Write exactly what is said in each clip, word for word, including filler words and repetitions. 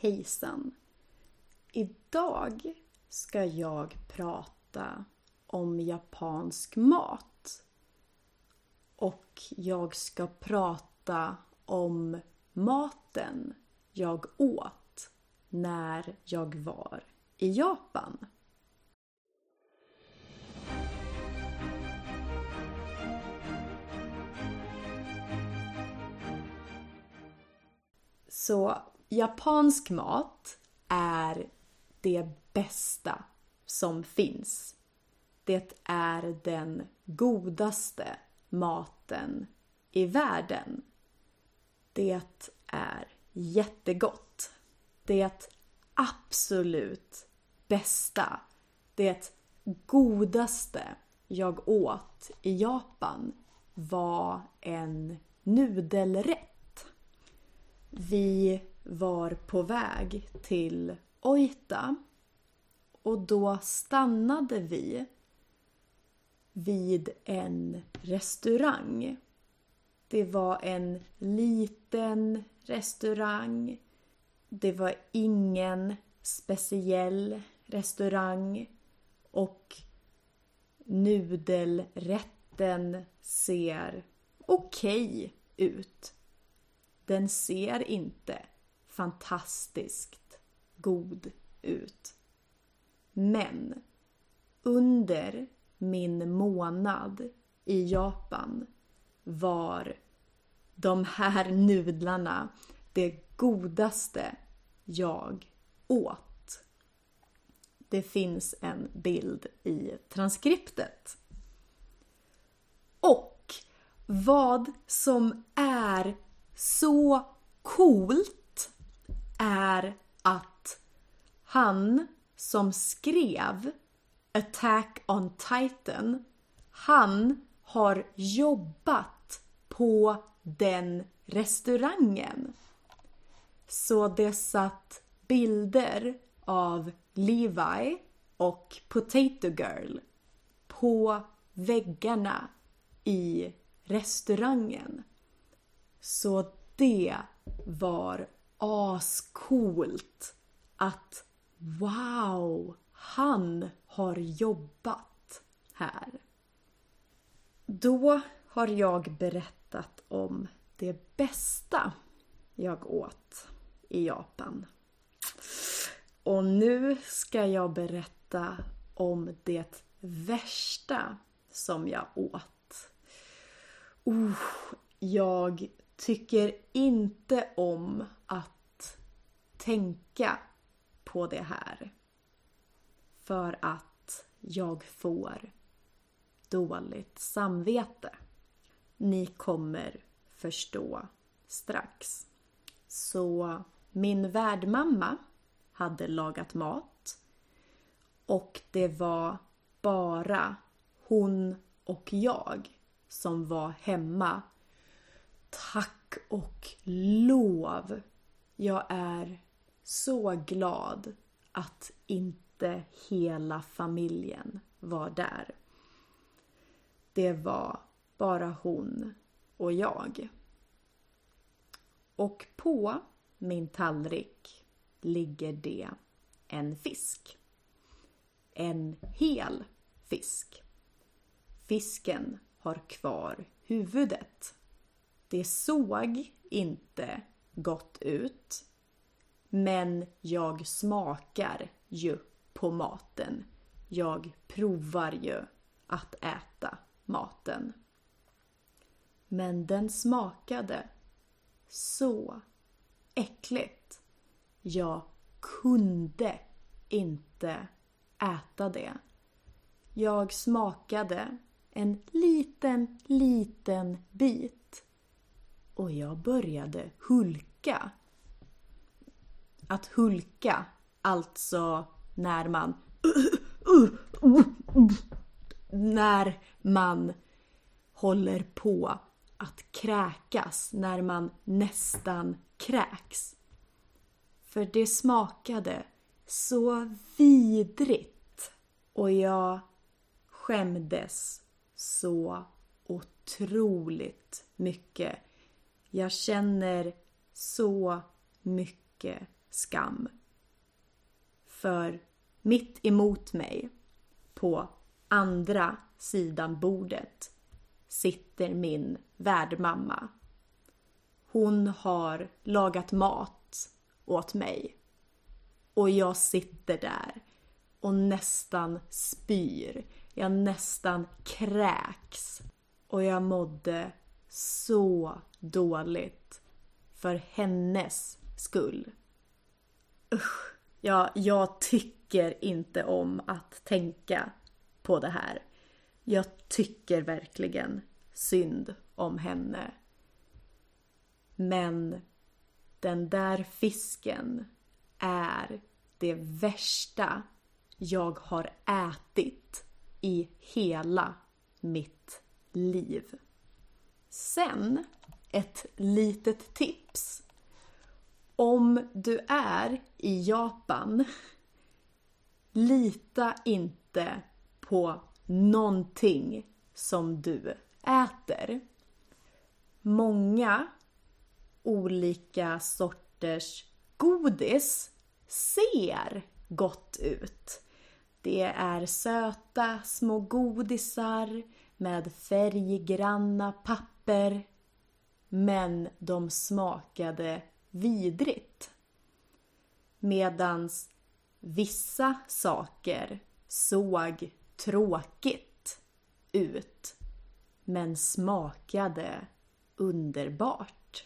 Hejsan! Idag ska jag prata om japansk mat. Och jag ska prata om maten jag åt när jag var i Japan. Så japansk mat är det bästa som finns. Det är den godaste maten i världen. Det är jättegott. Det absolut bästa. Det godaste jag åt i Japan var en nudelrätt. Vi var på väg till Oita och då stannade vi vid en restaurang. Det var en liten restaurang. Det var ingen speciell restaurang och nudelrätten ser okej ut. Den ser inte fantastiskt god ut. Men under min månad i Japan var de här nudlarna det godaste jag åt. Det finns en bild i transkriptet. Och vad som är så coolt är att han som skrev Attack on Titan, han har jobbat på den restaurangen. Så det satt bilder av Levi och Potato Girl på väggarna i restaurangen. Så det var ascoolt att wow, han har jobbat här. Då har jag berättat om det bästa jag åt i Japan. Och nu ska jag berätta om det värsta som jag åt. Uh, jag tycker inte om att tänka på det här. För att jag får dåligt samvete. Ni kommer förstå strax. Så min värdmamma hade lagat mat. Och det var bara hon och jag som var hemma. Tack och lov. Jag är så glad att inte hela familjen var där. Det var bara hon och jag. Och på min tallrik ligger det en fisk. En hel fisk. Fisken har kvar huvudet. Det såg inte gott ut. Men jag smakar ju på maten. Jag provar ju att äta maten. Men den smakade så äckligt. Jag kunde inte äta det. Jag smakade en liten, liten bit. Och jag började hulka. Att hulka, alltså när man när man håller på att kräkas, när man nästan kräks. För det smakade så vidrigt och jag skämdes så otroligt mycket. Jag känner så mycket skam. För mitt emot mig, på andra sidan bordet, sitter min värdmamma. Hon har lagat mat åt mig. Och jag sitter där och nästan spyr. Jag nästan kräks. Och jag mådde så dåligt för hennes skull. Usch, jag, jag tycker inte om att tänka på det här. Jag tycker verkligen synd om henne. Men den där fisken är det värsta jag har ätit i hela mitt liv. Sen ett litet tips. Om du är i Japan, lita inte på någonting som du äter. Många olika sorters godis ser gott ut. Det är söta små godisar med färggranna papper. Men de smakade vidrigt. Medans vissa saker såg tråkigt ut. Men smakade underbart.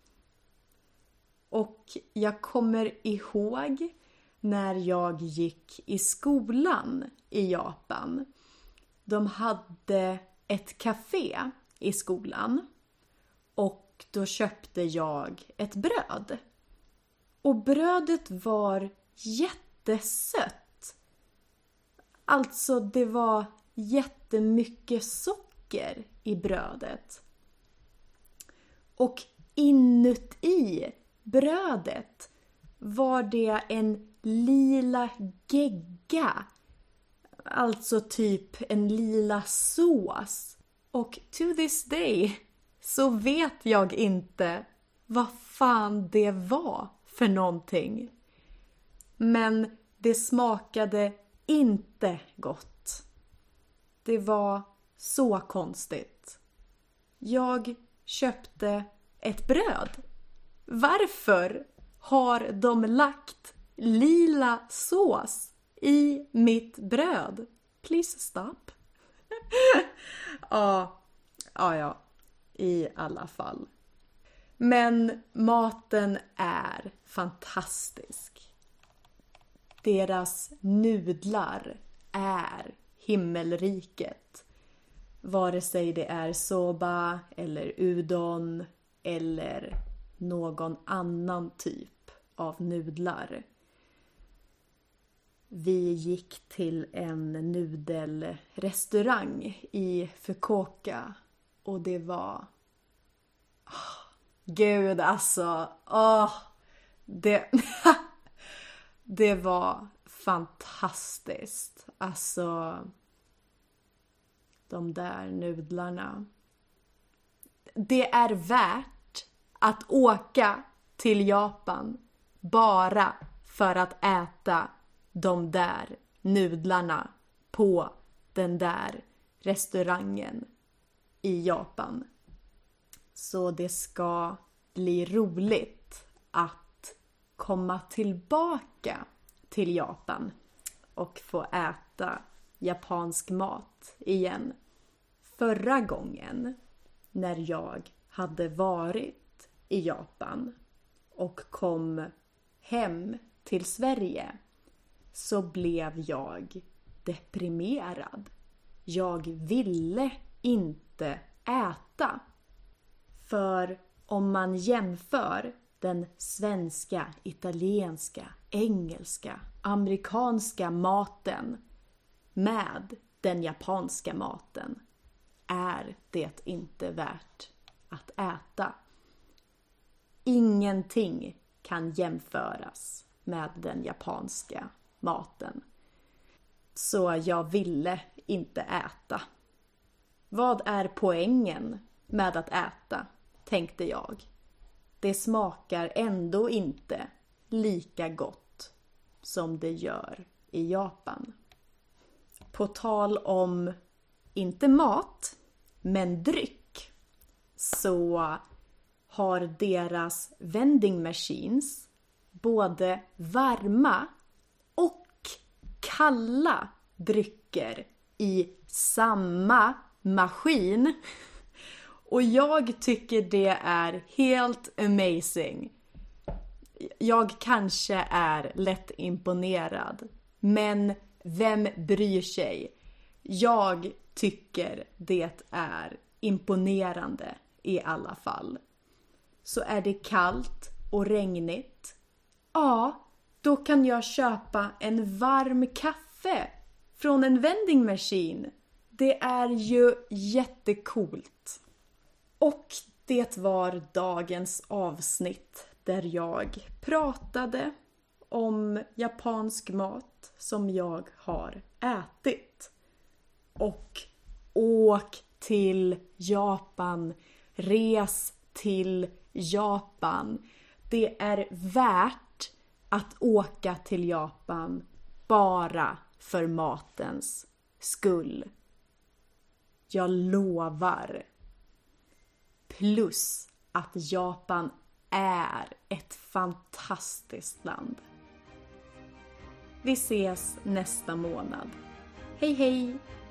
Och jag kommer ihåg när jag gick i skolan i Japan. De hade ett café i skolan. Och då köpte jag ett bröd. Och brödet var jättesött. Alltså det var jättemycket socker i brödet. Och inuti brödet var det en lila gegga. Alltså typ en lila sås. Och to this day så vet jag inte vad fan det var för någonting. Men det smakade inte gott. Det var så konstigt. Jag köpte ett bröd. Varför har de lagt lila sås i mitt bröd? Please stop. ja, ja, ja. I alla fall. Men maten är fantastisk. Deras nudlar är himmelriket. Vare sig det är soba eller udon eller någon annan typ av nudlar. Vi gick till en nudelrestaurang i Fukuoka. Och det var... Oh, Gud alltså. Oh, det... det var fantastiskt. Alltså... De där nudlarna. Det är värt att åka till Japan. Bara för att äta de där nudlarna på den där restaurangen i Japan. Så det ska bli roligt att komma tillbaka till Japan och få äta japansk mat igen. Förra gången när jag hade varit i Japan och kom hem till Sverige så blev jag deprimerad. Jag ville inte äta. För om man jämför den svenska, italienska, engelska, amerikanska maten med den japanska maten är det inte värt att äta. Ingenting kan jämföras med den japanska maten. Så jag ville inte äta. Vad är poängen med att äta, tänkte jag. Det smakar ändå inte lika gott som det gör i Japan. På tal om, inte mat, men dryck, så har deras vending machines både varma och kalla drycker i samma maskin. Och jag tycker det är helt amazing. Jag kanske är lätt imponerad, men vem bryr sig? Jag tycker det är imponerande i alla fall. Så är det kallt och regnigt, ja, då kan jag köpa en varm kaffe från en vending machine. Det är ju jättekult. Och det var dagens avsnitt där jag pratade om japansk mat som jag har ätit. Och åk till Japan, res till Japan. Det är värt att åka till Japan bara för matens skull. Jag lovar. Plus att Japan är ett fantastiskt land. Vi ses nästa månad. Hej hej!